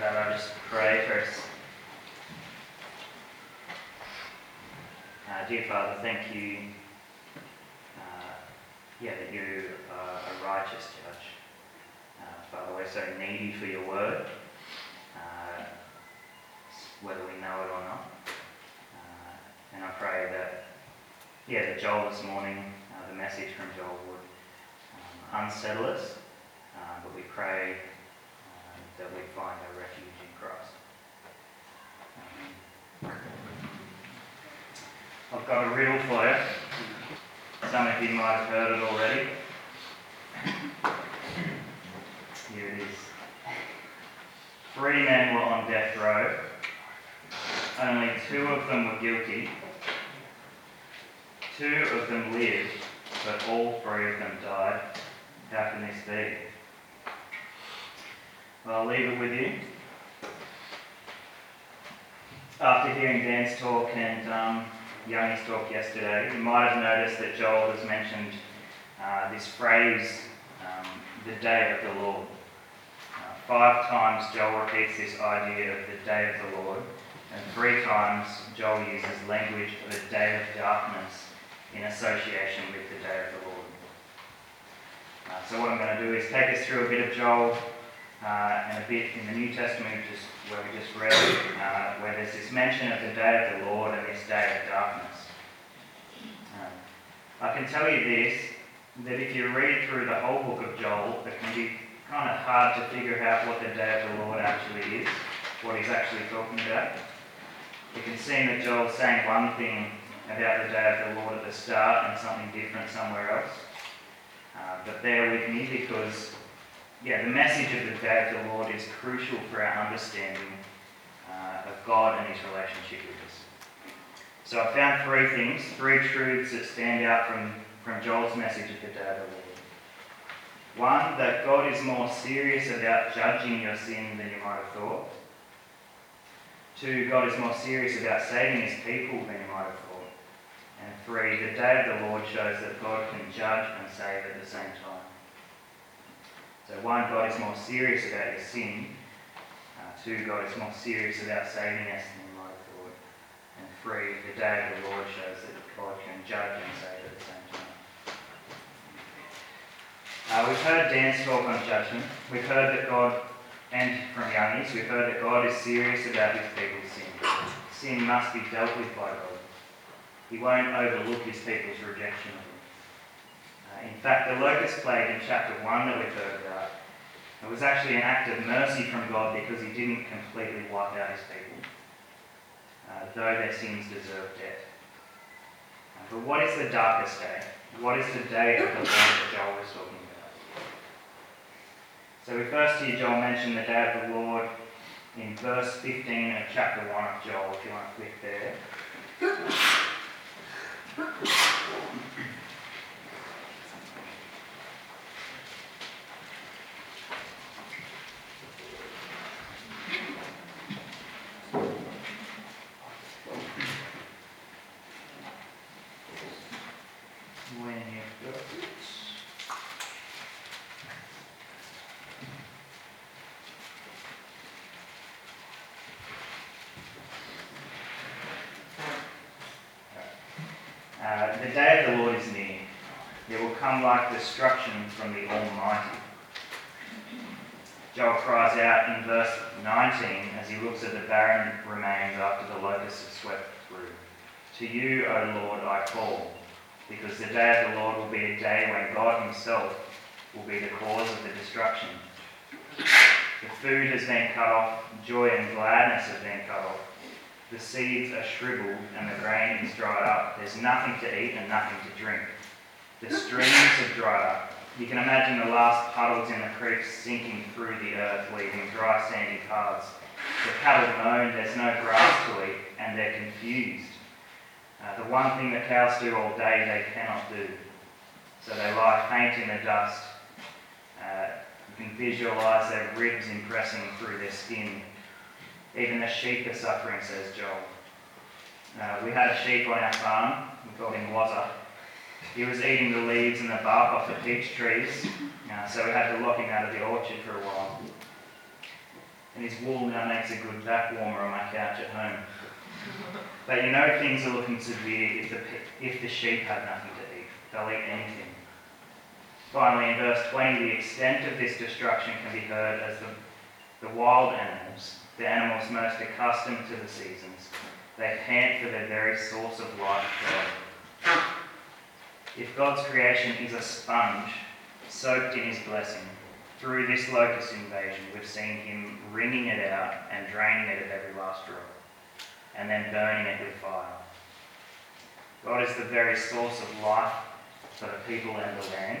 that, I'll just pray first. Dear Father, thank you that you are a righteous judge. Father, we're so needy for your word, whether we know it or not. And I pray that Joel this morning, the message from Joel would unsettle us, but we pray that we find our refuge in Christ. I've got a riddle for you. Some of you might have heard it already. Here it is. 3 men were on death row. Only 2 of them were guilty. 2 of them lived, but all 3 of them died. How can this be? Well, I'll leave it with you. After hearing Dan's talk and Youngie's talk yesterday, you might have noticed that Joel has mentioned this phrase, the day of the Lord. 5 times Joel repeats this idea of the day of the Lord, and 3 times Joel uses language of a day of darkness in association with the day of the Lord. So what I'm going to do is take us through a bit of Joel and a bit in the New Testament, where we just read, where there's this mention of the day of the Lord and this day of darkness. I can tell you this, that if you read through the whole book of Joel, it can be kind of hard to figure out what the day of the Lord actually is, what he's actually talking about. It can seem that Joel's saying one thing about the day of the Lord at the start and something different somewhere else. But bear with me, because the message of the day of the Lord is crucial for our understanding of God and his relationship with us. So I found 3 things, 3 truths that stand out from Joel's message of the day of the Lord. 1, that God is more serious about judging your sin than you might have thought. 2, God is more serious about saving his people than you might have thought. And 3, the day of the Lord shows that God can judge and save at the same time. So 1, God is more serious about your sin. 2, God is more serious about saving us than you might have thought. And 3, the day of the Lord shows that God can judge and save at the same time. We've heard Dan's talk on judgment. We've heard that God, and from Youngie's, we've heard that God is serious about his people's sin. Sin must be dealt with by God. He won't overlook his people's rejection of him. In fact, the locust plague in chapter 1 that we've heard about, it was actually an act of mercy from God because he didn't completely wipe out his people, though their sins deserved death. But what is the darkest day? What is the day of the Lord that Joel was talking about? So we first hear Joel mention the day of the Lord in verse 15 of chapter 1 of Joel, if you want to click there. The day of the Lord is near. It will come like destruction from the Almighty. Joel cries out in verse 19 as he looks at the barren remains after the locusts have swept through. To you, O Lord, I call, because the day of the Lord will be a day when God himself will be the cause of the destruction. The food has been cut off, joy and gladness have been cut off. The seeds are shriveled and the grain is dried up. There's nothing to eat and nothing to drink. The streams have dried up. You can imagine the last puddles in the creeks sinking through the earth, leaving dry sandy paths. The cattle moan, there's no grass to eat, and they're confused. The one thing that cows do all day, they cannot do. So they lie faint in the dust. You can visualise their ribs impressing through their skin. Even the sheep are suffering, says Joel. We had a sheep on our farm. We called him Wazza. He was eating the leaves and the bark off the peach trees, so we had to lock him out of the orchard for a while. and his wool now makes a good back warmer on my couch at home. But things are looking severe if the sheep have nothing to eat. They'll eat anything. Finally, in verse 20, the extent of this destruction can be heard as the wild animals, the animals most accustomed to the seasons. They pant for their very source of life, God. If God's creation is a sponge soaked in his blessing, through this locust invasion, we've seen him wringing it out and draining it of every last drop, and then burning it with fire. God is the very source of life for the people and the land.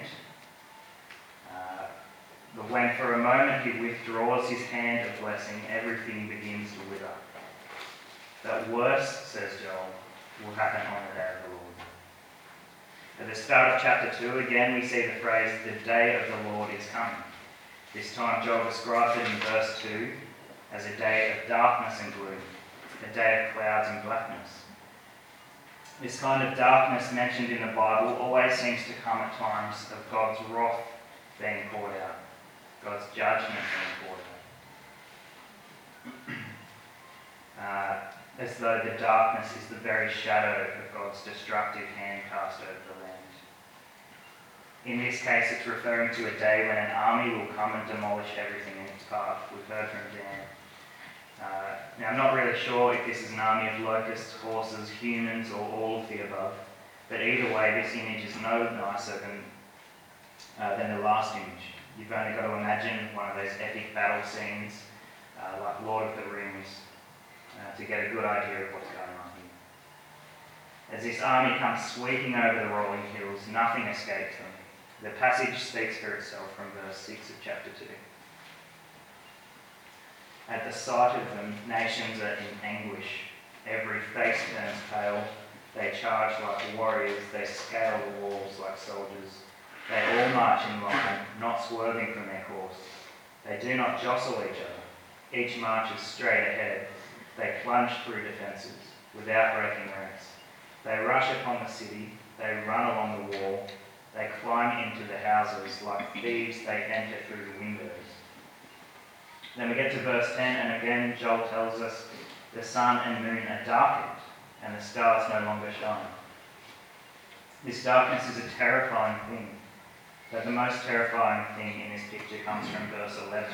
But when for a moment he withdraws his hand of blessing, everything begins to wither. But worse, says Joel, will happen on the day of the Lord. At the start of chapter 2, again we see the phrase, the day of the Lord is coming. This time Joel describes it in verse 2 as a day of darkness and gloom, a day of clouds and blackness. This kind of darkness mentioned in the Bible always seems to come at times of God's wrath being poured out, God's judgment being poured out. As though the darkness is the very shadow of God's destructive hand cast over the land. In this case, it's referring to a day when an army will come and demolish everything in its path. We've heard from Dan. Now, I'm not really sure if this is an army of locusts, horses, humans, or all of the above, but either way, this image is no nicer than the last image. You've only got to imagine one of those epic battle scenes, like Lord of the Rings, to get a good idea of what's going on here. As this army comes sweeping over the rolling hills, nothing escapes them. The passage speaks for itself from verse 6 of chapter 2. At the sight of them, nations are in anguish. Every face turns pale. They charge like warriors. They scale the walls like soldiers. They all march in line, not swerving from their course. They do not jostle each other. Each marches straight ahead. They plunge through defences without breaking ranks. They rush upon the city. They run along the wall. They climb into the houses. Like thieves, they enter through the windows. Then we get to verse 10, and again Joel tells us the sun and moon are darkened, and the stars no longer shine. This darkness is a terrifying thing, but the most terrifying thing in this picture comes from verse 11.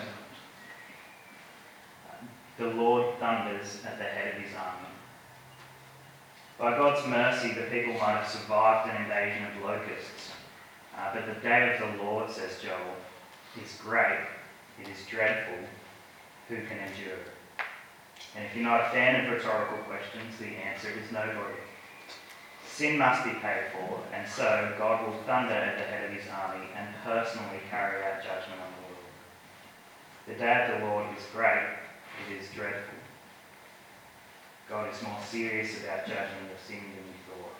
The Lord thunders at the head of his army. By God's mercy, the people might have survived an invasion of locusts, but the day of the Lord, says Joel, is great, it is dreadful. Who can endure it? And if you're not a fan of rhetorical questions, the answer is nobody. Sin must be paid for, and so God will thunder at the head of his army and personally carry out judgment on the world. The day of the Lord is great, it is dreadful. God is more serious about judging the sin than we thought.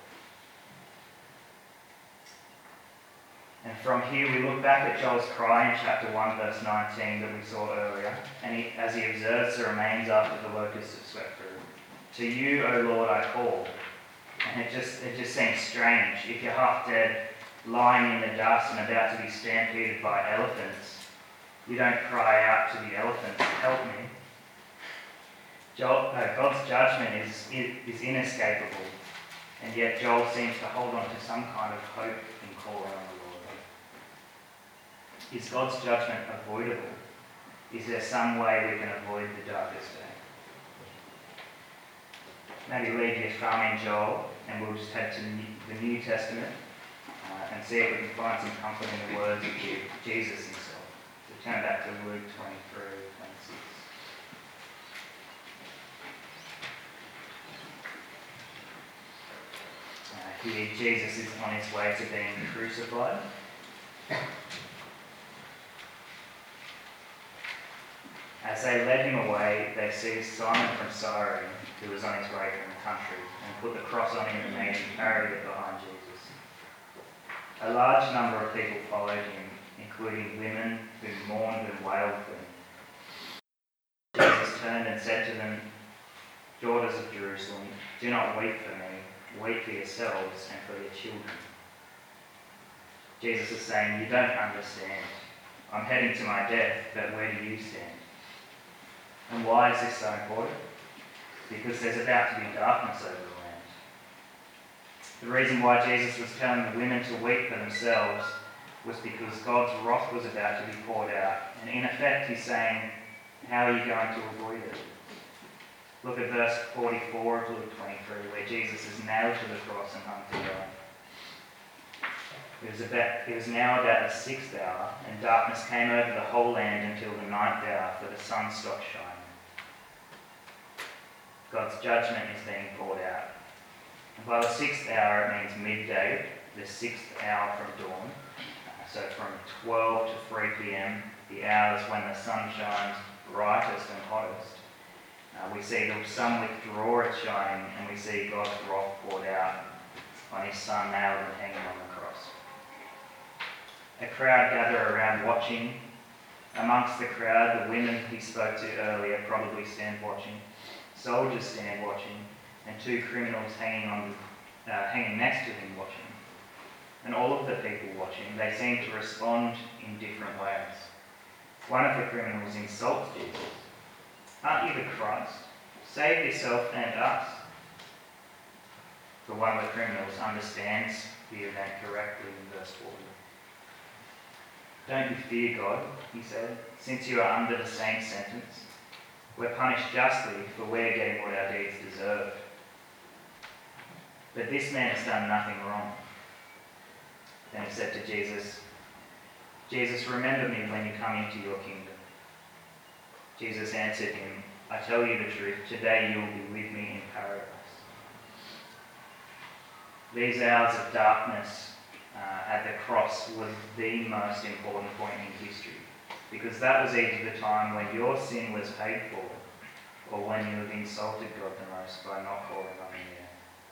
And from here we look back at Joel's cry in chapter 1 verse 19 that we saw earlier, and as he observes the remains after the locusts have swept through. To you, O Lord, I call. And it just seems strange. If you're half dead, lying in the dust and about to be stampeded by elephants, you don't cry out to the elephants, help me. God's judgment is inescapable, and yet Joel seems to hold on to some kind of hope in calling on the Lord. Is God's judgment avoidable? Is there some way we can avoid the darkest day? Maybe leave your thumb in Joel, and we'll just head to the New Testament and see if we can find some comfort in the words of Jesus himself. So turn back to Luke 23:26. Here Jesus is on his way to being crucified. As they led him away, they seized Simon from Cyrene, who was on his way from the country, and put the cross on him and made him carry it behind Jesus. A large number of people followed him, including women who mourned and wailed for him. Jesus turned and said to them, "Daughters of Jerusalem, do not weep for me. Weep for yourselves and for your children." Jesus is saying, you don't understand. I'm heading to my death, but where do you stand? And why is this so important? Because there's about to be darkness over the land. The reason why Jesus was telling the women to weep for themselves was because God's wrath was about to be poured out. And in effect, he's saying, how are you going to avoid it? Look at verse 44 of Luke 23, where Jesus is nailed to the cross and hung to die. It was now about the 6th hour, and darkness came over the whole land until the 9th hour, for the sun stopped shining. God's judgment is being poured out. And by the 6th hour, it means midday, the 6th hour from dawn. So from 12 to 3 p.m, the hours when the sun shines brightest and hottest. We see the sun withdraw its shining, and we see God's wrath poured out on his son nailed and hanging on the cross. A crowd gather around watching. Amongst the crowd, the women he spoke to earlier probably stand watching. Soldiers stand watching, and 2 criminals hanging next to him watching. And all of the people watching, they seem to respond in different ways. One of the criminals insults Jesus. Aren't you the Christ? Save yourself and us. But one of the criminals understands the event correctly in verse 40. Don't you fear God, he said, since you are under the same sentence. We're punished justly, for we're getting what our deeds deserve. But this man has done nothing wrong. Then he said to Jesus, Jesus, remember me when you come into your kingdom. Jesus answered him, I tell you the truth, today you will be with me in paradise. These hours of darkness at the cross was the most important point in history, because that was either the time when your sin was paid for, or when you have insulted God the most by not calling on him yet.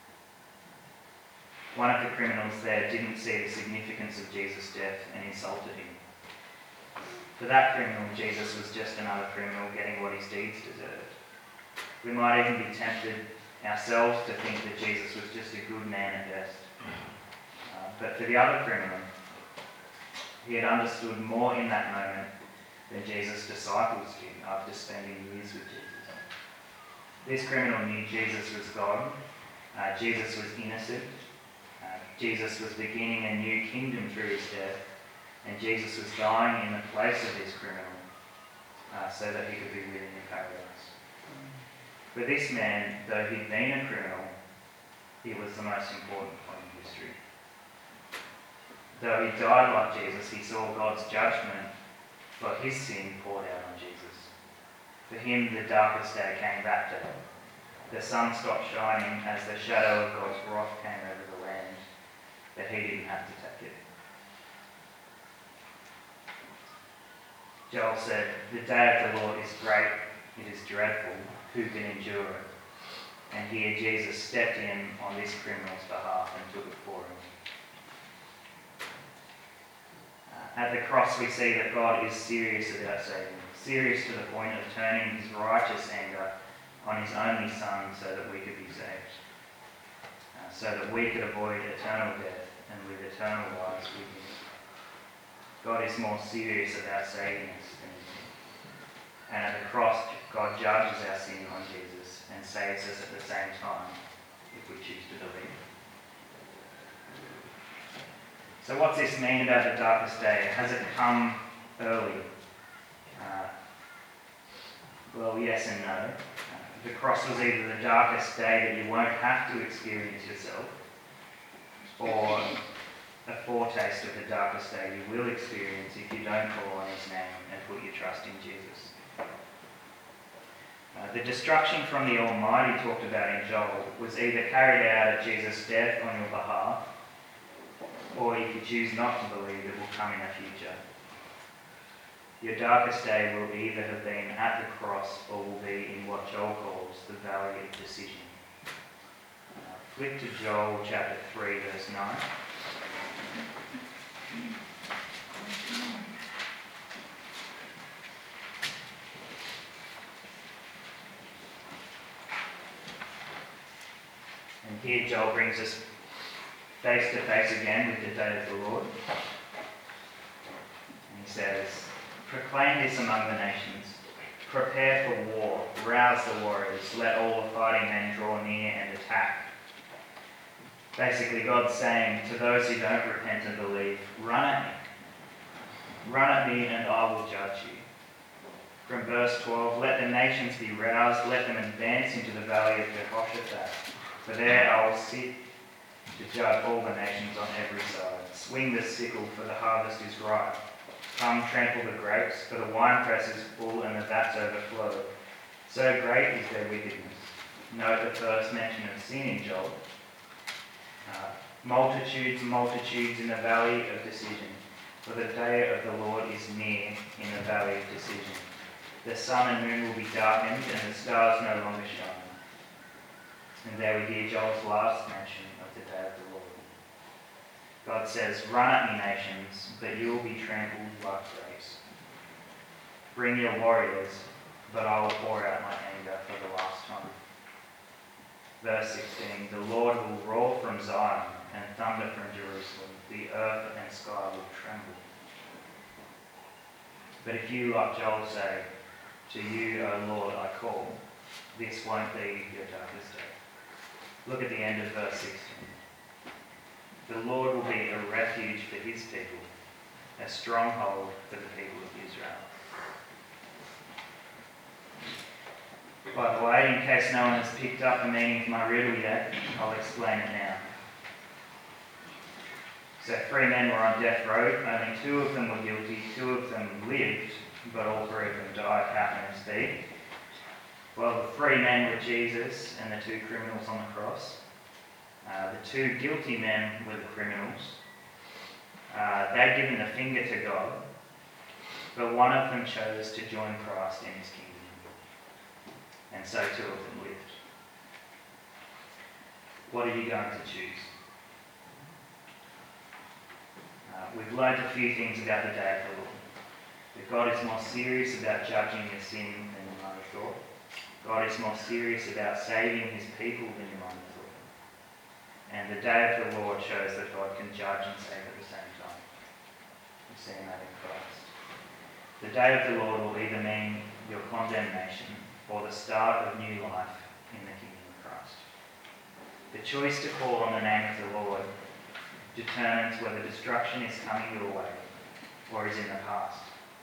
One of the criminals there didn't see the significance of Jesus' death and insulted him. For that criminal, Jesus was just another criminal getting what his deeds deserved. We might even be tempted ourselves to think that Jesus was just a good man at best. But for the other criminal, he had understood more in that moment than Jesus' disciples did after spending years with Jesus. This criminal knew Jesus was God. Jesus was innocent. Jesus was beginning a new kingdom through his death. And Jesus was dying in the place of this criminal so that he could be with him in paradise. For this man, though he'd been a criminal, he was the most important point in history. Though he died like Jesus, he saw God's judgment for his sin poured out on Jesus. For him, the darkest day came that day. The sun stopped shining as the shadow of God's wrath came over the land, but he didn't have to take it. Joel said, the day of the Lord is great, it is dreadful, who can endure it? And here Jesus stepped in on this criminal's behalf and took it for him. At the cross we see that God is serious about saving, serious to the point of turning his righteous anger on his only Son so that we could be saved, so that we could avoid eternal death and live eternal lives with him. God is more serious about saving us than anything. And at the cross, God judges our sin on Jesus and saves us at the same time if we choose to believe. So what's this mean about the darkest day? Has it come early? Well, yes and no. The cross was either the darkest day that you won't have to experience yourself, or a foretaste of the darkest day you will experience if you don't call on his name and put your trust in Jesus. The destruction from the Almighty talked about in Joel was either carried out at Jesus' death on your behalf, or if you choose not to believe, it will come in the future. Your darkest day will either have been at the cross or will be in what Joel calls the valley of decision. Flip to Joel chapter 3, verse 9. And here Joel brings us face to face again with the day of the Lord. And he says, proclaim this among the nations. Prepare for war, rouse the warriors, let all the fighting men draw near and attack. Basically, God's saying to those who don't repent and believe, run at me. Run at me and I will judge you. From verse 12, let the nations be roused, let them advance into the valley of Jehoshaphat. For there I will sit to judge all the nations on every side. Swing the sickle, for the harvest is ripe. Come, trample the grapes, for the winepress is full and the vats overflow. So great is their wickedness. Note the first mention of sin in Joel. Multitudes, multitudes in the valley of decision. For the day of the Lord is near in the valley of decision. The sun and moon will be darkened and the stars no longer shine. And there we hear Joel's last mention of the day of the Lord. God says, run at me, nations, but you will be trampled like grapes. Bring your warriors, but I will pour out my anger for the last time. Verse 16, the Lord will roar from Zion and thunder from Jerusalem. The earth and sky will tremble. But if you, like Joel, say, to you, O Lord, I call, this won't be your darkest day. Look at the end of verse 16. The Lord will be a refuge for his people, a stronghold for the people of Israel. By the way, in case no one has picked up the meaning of my riddle yet, I'll explain it now. So 3 men were on death row, only 2 of them were guilty, 2 of them lived, but all 3 of them died. How can this be? Well, the 3 men were Jesus and the 2 criminals on the cross. The 2 guilty men were the criminals. They'd given the finger to God, but one of them chose to join Christ in his kingdom. And so 2 of them lived. What are you going to choose? We've learned a few things about the day of the Lord. That God is more serious about judging your sin than you might have thought. God is more serious about saving his people than you might have thought. And the day of the Lord shows that God can judge and save at the same time. We've seen that in Christ. The day of the Lord will either mean your condemnation or the start of new life in the kingdom of Christ. The choice to call on the name of the Lord determines whether destruction is coming your way or is in the past.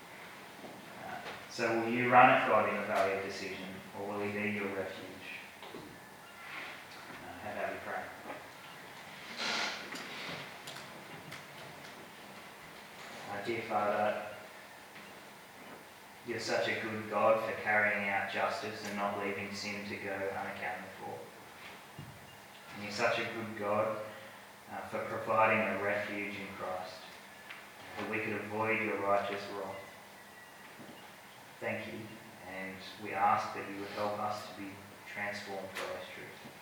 So will you run at God in the valley of decision, or will he be your refuge? How about we pray? Dear Father, you're such a good God for carrying out justice and not leaving sin to go unaccounted for. And you're such a good God for providing a refuge in Christ, that we could avoid your righteous wrath. Thank you, and we ask that you would help us to be transformed by this truth.